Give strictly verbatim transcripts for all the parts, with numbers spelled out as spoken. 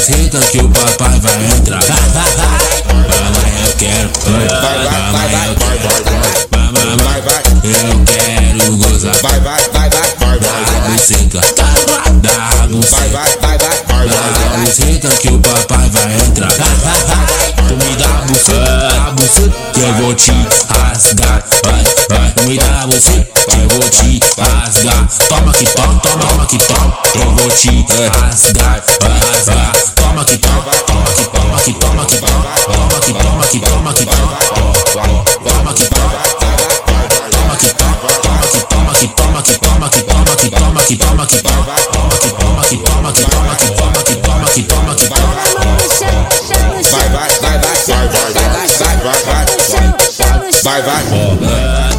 buceta que o papai vai entrar. Mamãe, eu quero. Mamãe, eu quero. Mamãe, eu quero gozar. Vai, vai, vai, vai, vai, Da buceta, da buceta, da buceta que o papai vai entrar. Tu me dá a buceta, a buceta que eu vou te rasgar. Vai, vai, tu me dá a buceta que eu vou te rasgar. Toma que toma, toma que toma, eu vou te rasgar. Vai rasgar, toma que toma, toma que toma que toma que toma, toma que toma que toma que toma, toma que toma, toma que toma, toma que toma que toma que toma que toma que toma que toma que toma, toma que toma que toma que toma que toma que toma que toma que toma. vai, vai, vai, vai, vai, vai, vai, vai, vai, vai, vai.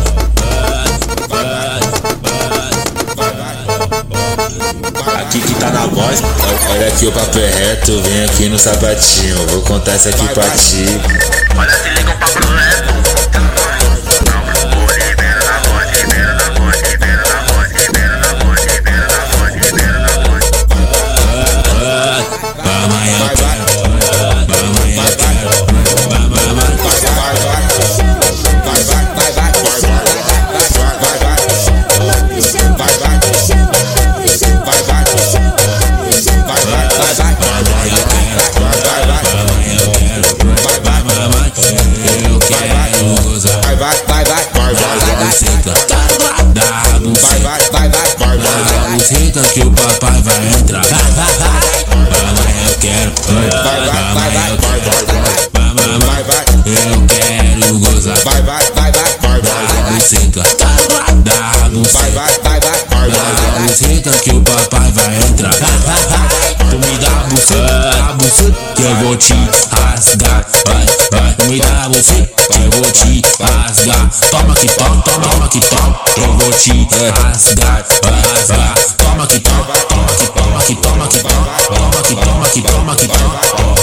Aqui que tá na voz. Olha aqui o papo é reto, vem aqui no sapatinho. Vou contar isso aqui pra ti. Olha, se liga o papo reto. Buceta que o papai vai entrar. Mamãe, eu quero. Mamãe, eu quero. Mamãe, eu quero gozar. Vai, vai, vai, vai, vai, Da buceta, da buceta, da buceta que o papai vai entrar. Tu me dá a buceta, a buceta que eu vou te rasgar. Vai, vai, tu me dá a buceta que eu vou te rasgar. Toma que toma, toma que toma, eu vou te rasgar. Vai rasgar, toma que toma, toma que toma que toma que toma, toma que toma que toma que toma.